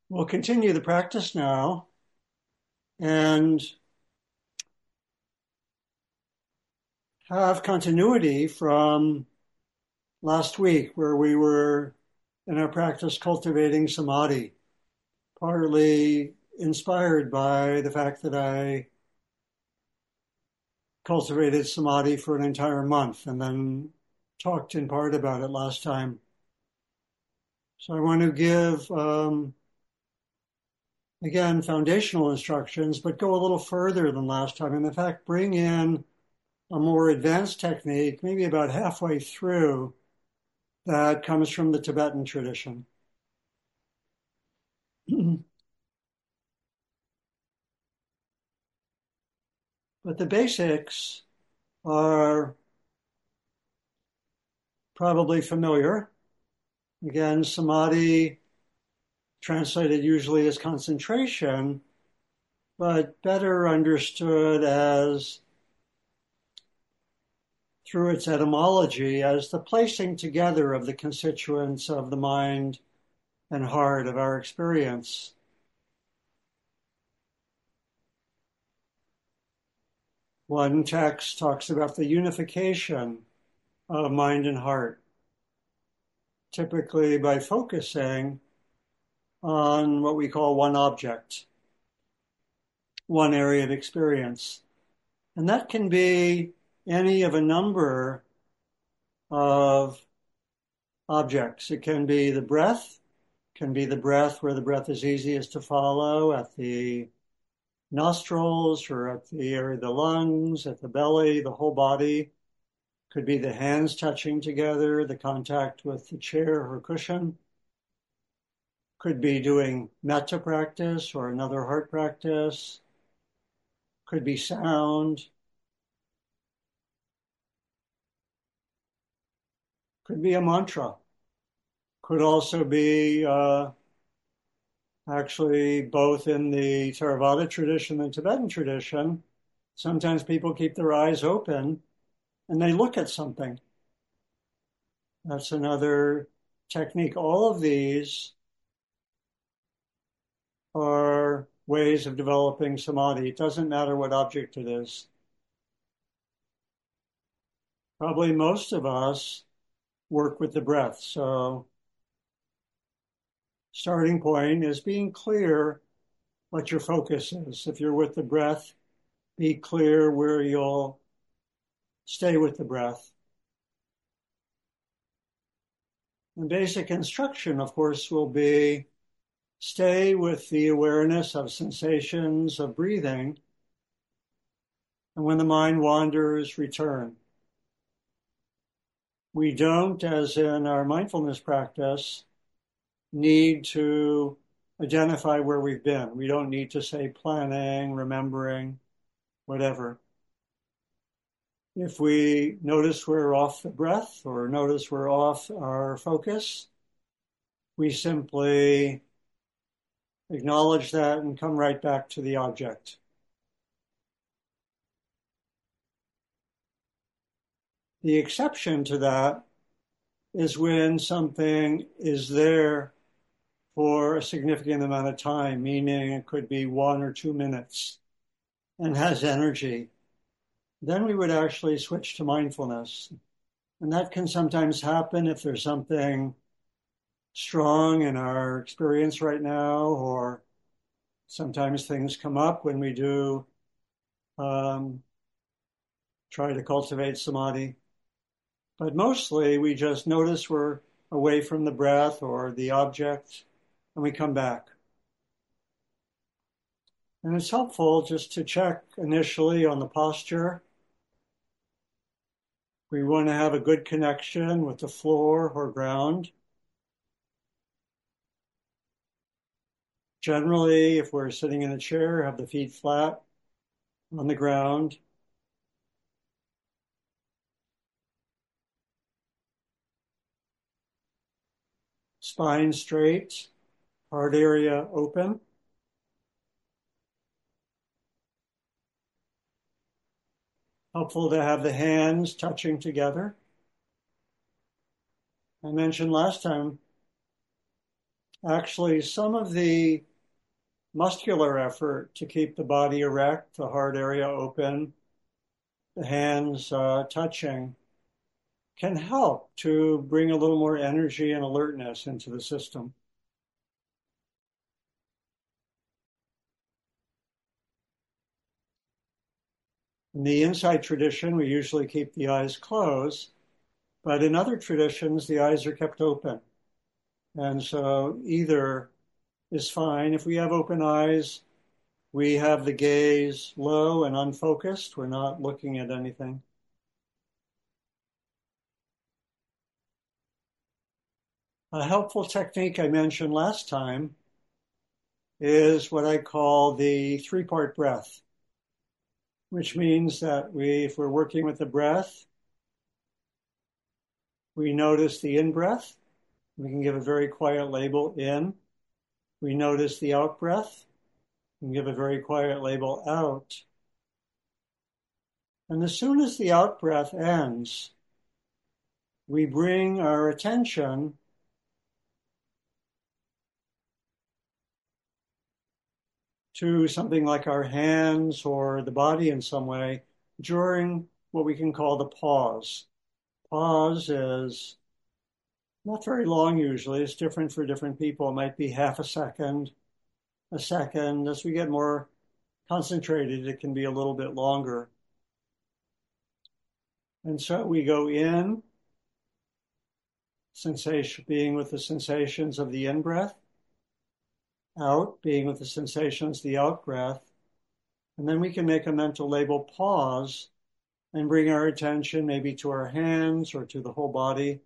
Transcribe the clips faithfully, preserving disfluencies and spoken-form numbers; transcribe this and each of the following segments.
We'll continue the practice now and have continuity from last week where we were in our practice cultivating samadhi, partly inspired by the fact that I cultivated samadhi for an entire month and then talked in part about it last time. So I want to give, um, again, foundational instructions, but go a little further than last time. And in fact, bring in a more advanced technique, maybe about halfway through, that comes from the Tibetan tradition. But the basics are probably familiar. Again, samadhi, translated usually as concentration, but better understood as, through its etymology, as the placing together of the constituents of the mind and heart of our experience. One text talks about the unification of mind and heart, typically by focusing on what we call one object, one area of experience. And that can be any of a number of objects. It can be the breath, can be the breath where the breath is easiest to follow at the nostrils or at the area of the lungs, at the belly, the whole body. Could be the hands touching together, the contact with the chair or cushion. Could be doing metta practice or another heart practice. Could be sound. Could be a mantra. Could also be uh, actually both in the Theravada tradition and Tibetan tradition. Sometimes people keep their eyes open and they look at something. That's another technique. All of these are ways of developing samadhi. It doesn't matter what object it is. Probably most of us work with the breath. So starting point is being clear what your focus is. If you're with the breath, be clear where you'll stay with the breath. The basic instruction, of course, will be stay with the awareness of sensations of breathing, and when the mind wanders, return. We don't, as in our mindfulness practice, need to identify where we've been. We don't need to say planning, remembering, whatever. If we notice we're off the breath or notice we're off our focus, we simply acknowledge that and come right back to the object. The exception to that is when something is there for a significant amount of time, meaning it could be one or two minutes and has energy. Then we would actually switch to mindfulness. And that can sometimes happen if there's something strong in our experience right now, or sometimes things come up when we do um, try to cultivate samadhi. But mostly we just notice we're away from the breath or the object and we come back. And it's helpful just to check initially on the posture. We want to have a good connection with the floor or ground. Generally, if we're sitting in a chair, have the feet flat on the ground. Spine straight, heart area open. Helpful to have the hands touching together. I mentioned last time, actually some of the muscular effort to keep the body erect, the heart area open, the hands uh, touching, can help to bring a little more energy and alertness into the system. In the Insight tradition, we usually keep the eyes closed, but in other traditions, the eyes are kept open. And so either is fine. If we have open eyes, we have the gaze low and unfocused. We're not looking at anything. A helpful technique I mentioned last time is what I call the three-part breath, which means that we, if we're working with the breath, we notice the in-breath. We can give a very quiet label in. We notice the out-breath. We can give a very quiet label out. And as soon as the out-breath ends, we bring our attention to something like our hands or the body in some way during what we can call the pause. Pause is not very long usually. It's different for different people. It might be half a second, a second. As we get more concentrated, it can be a little bit longer. And so we go in, sensation, being with the sensations of the in-breath, out, being with the sensations of the out-breath, and then we can make a mental label pause and bring our attention maybe to our hands or to the whole body.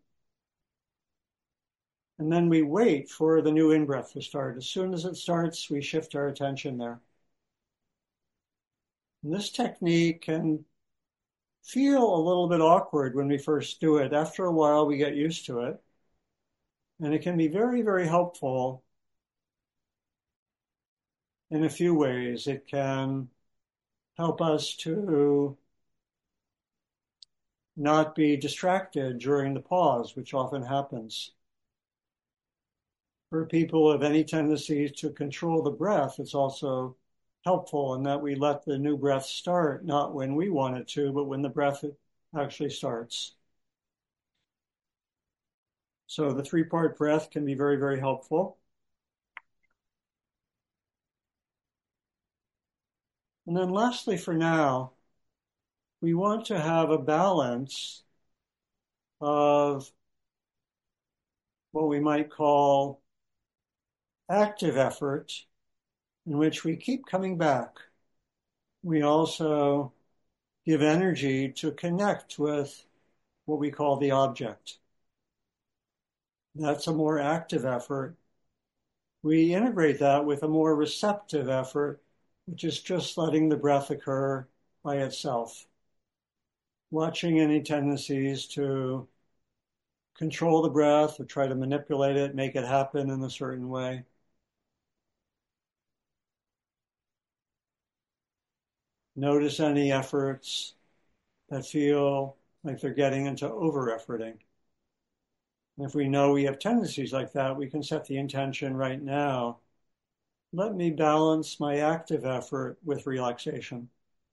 And then we wait for the new in-breath to start. As soon as it starts, we shift our attention there. And this technique can feel a little bit awkward when we first do it. After a while, we get used to it. And it can be very, very helpful in a few ways. It can help us to not be distracted during the pause, which often happens. For people who have any tendency to control the breath, it's also helpful in that we let the new breath start, not when we want it to, but when the breath actually starts. So the three-part breath can be very, very helpful. And then lastly, for now, we want to have a balance of what we might call active effort, in which we keep coming back. We also give energy to connect with what we call the object. That's a more active effort. We integrate that with a more receptive effort, which is just letting the breath occur by itself. Watching any tendencies to control the breath or try to manipulate it, make it happen in a certain way. Notice any efforts that feel like they're getting into over-efforting. And if we know we have tendencies like that, we can set the intention right now. Let me balance my active effort with relaxation.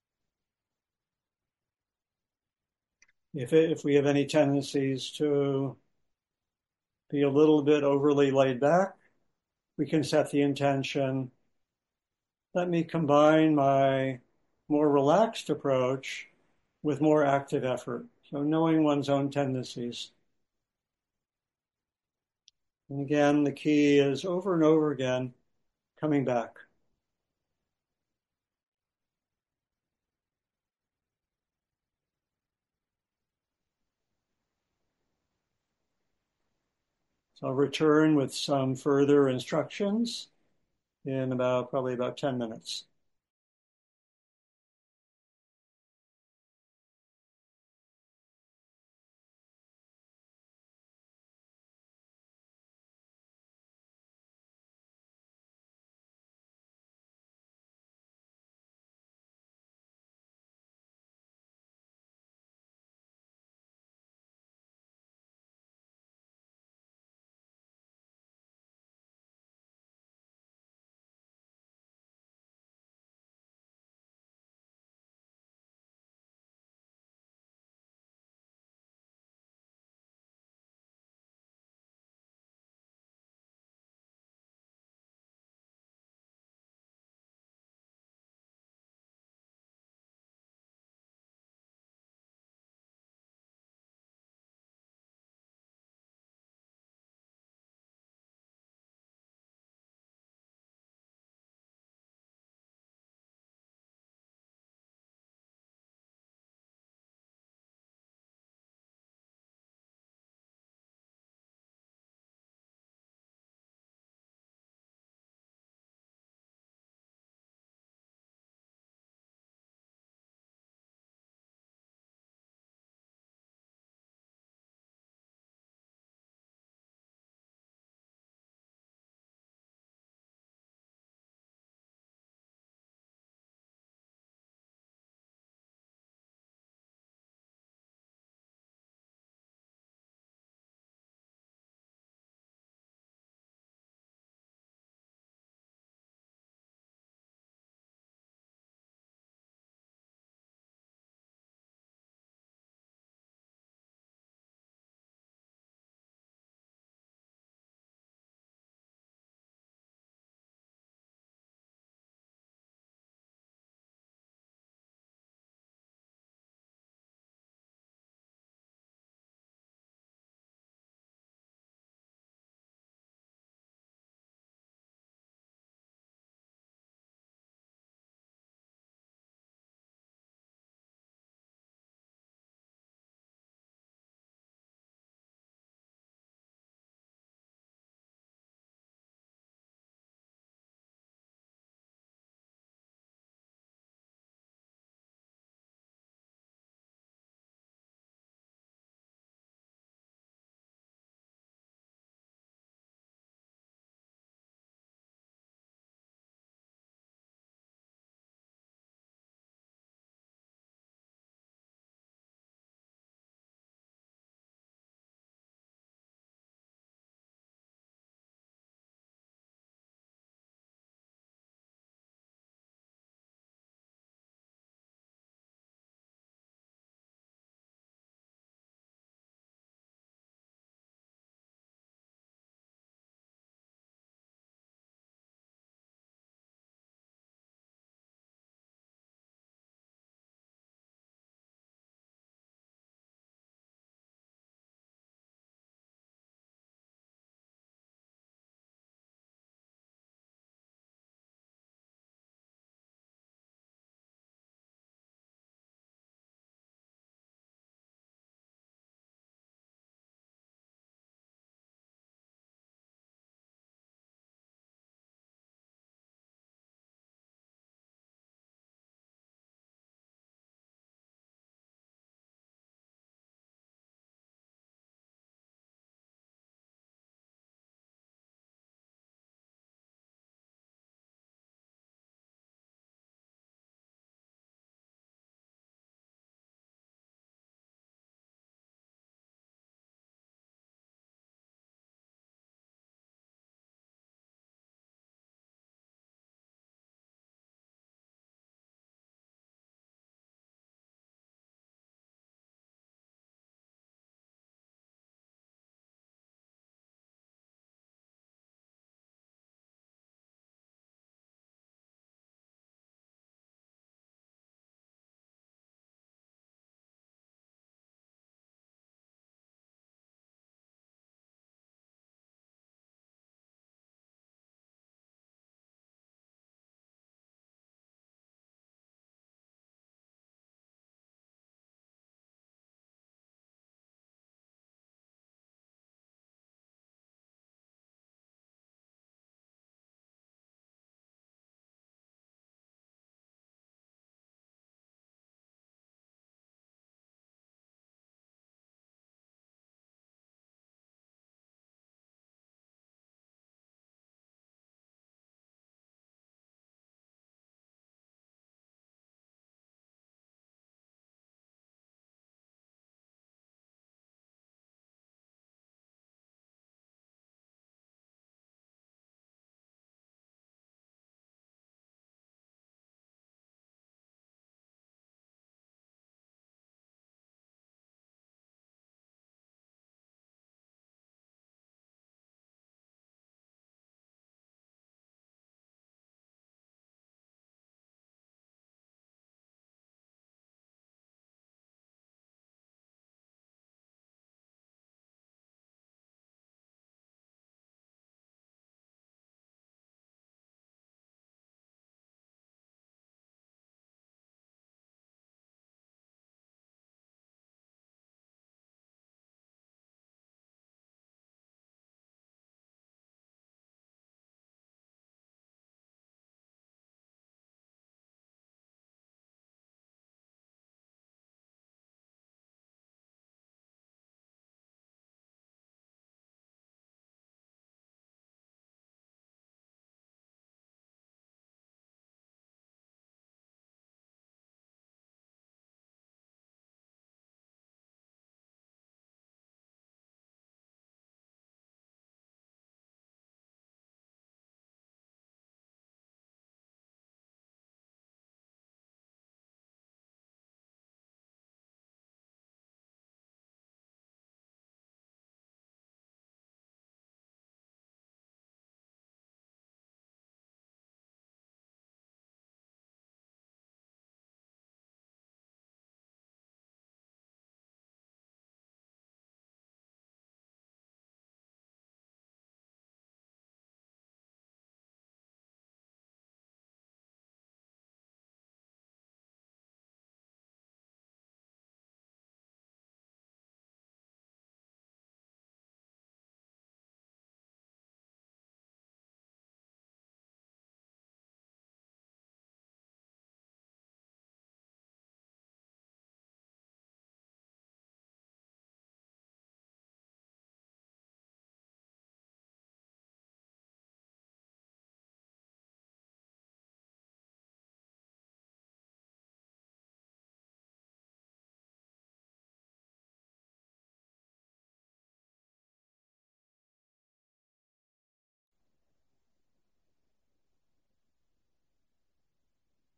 If, it, if we have any tendencies to be a little bit overly laid back, we can set the intention. Let me combine my more relaxed approach with more active effort. So knowing one's own tendencies. And again, the key is over and over again, coming back. So I'll return with some further instructions in about probably about ten minutes.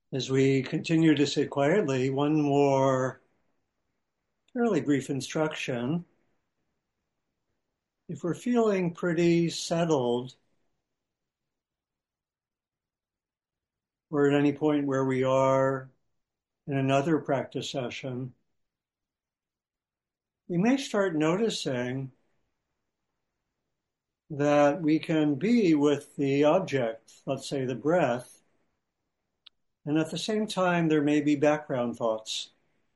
As we continue to sit quietly, one more fairly brief instruction. If we're feeling pretty settled, or at any point where we are in another practice session, we may start noticing that we can be with the object, let's say the breath, and at the same time there may be background thoughts.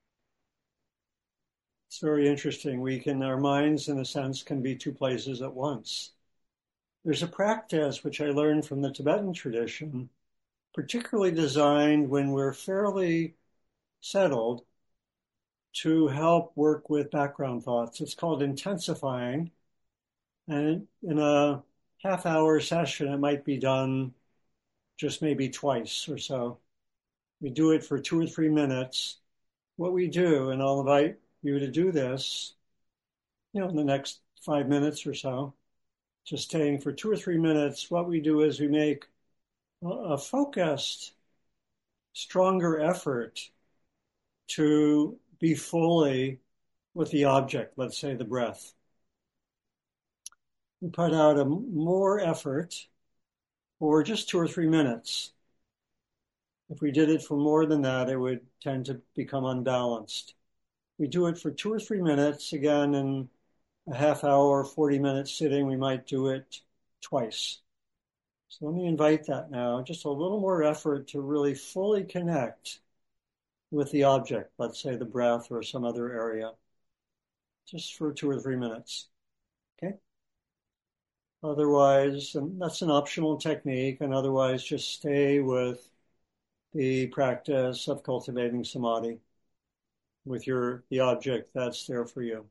It's very interesting. We can, our minds in a sense can be two places at once. There's a practice which I learned from the Tibetan tradition, particularly designed when we're fairly settled to help work with background thoughts. It's called intensifying. And in a half hour session, it might be done just maybe twice or so. We do it for two or three minutes. What we do, and I'll invite you to do this, you know, in the next five minutes or so, just staying for two or three minutes, what we do is we make a focused, stronger effort to be fully with the object, let's say the breath. We put out a more effort for just two or three minutes. If we did it for more than that, it would tend to become unbalanced. We do it for two or three minutes. Again, in a half hour, forty minutes sitting, we might do it twice. So let me invite that now, just a little more effort to really fully connect with the object, let's say the breath or some other area, just for two or three minutes. Okay? Otherwise, and that's an optional technique, and otherwise just stay with the practice of cultivating samadhi with your the object that's there for you.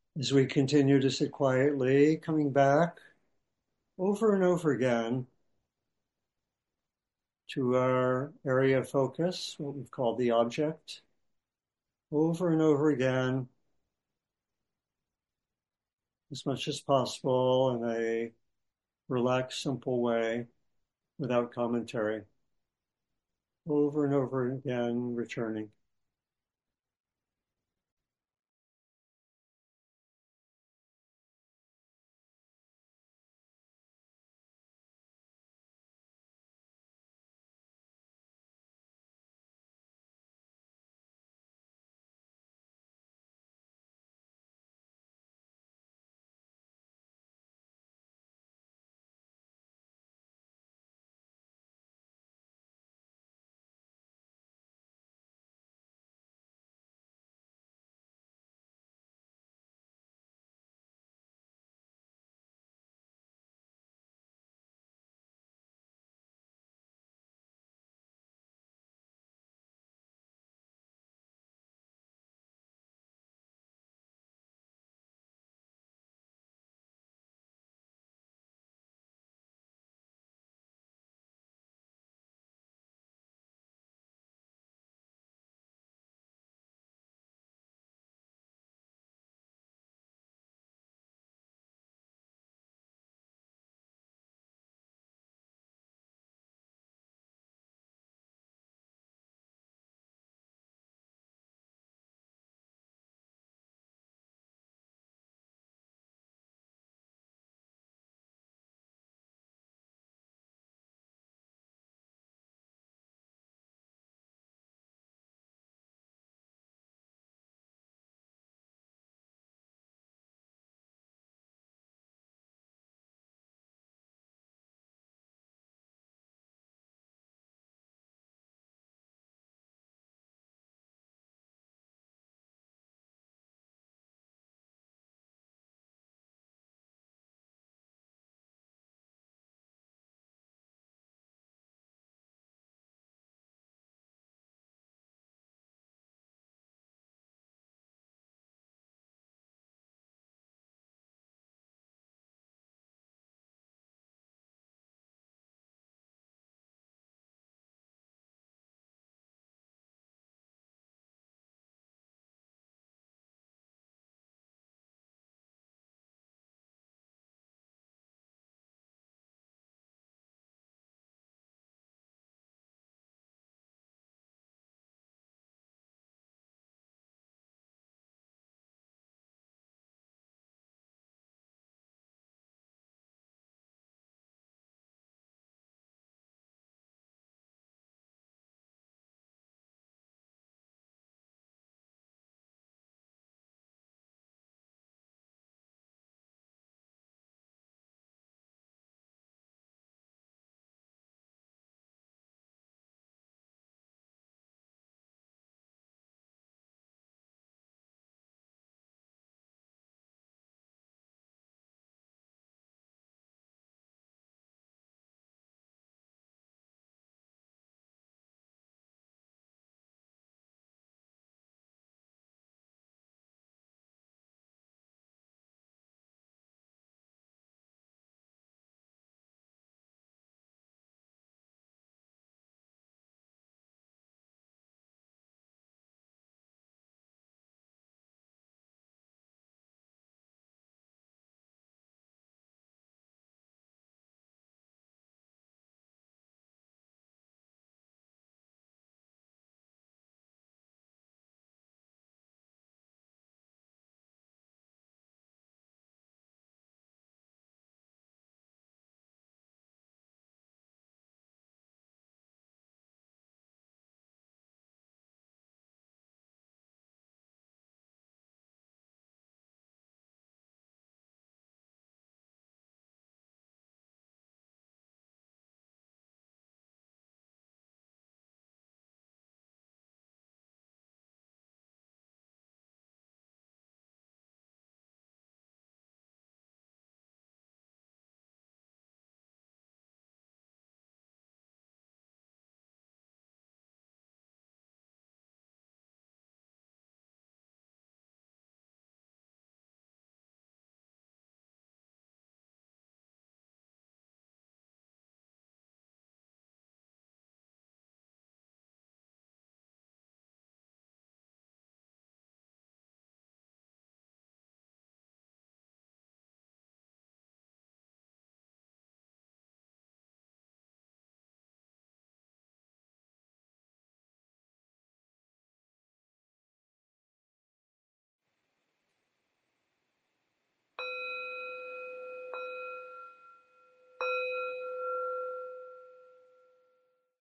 As we continue to sit quietly, coming back over and over again to our area of focus, what we've called the object, over and over again, as much as possible in a relaxed, simple way, without commentary. Over and over again, returning.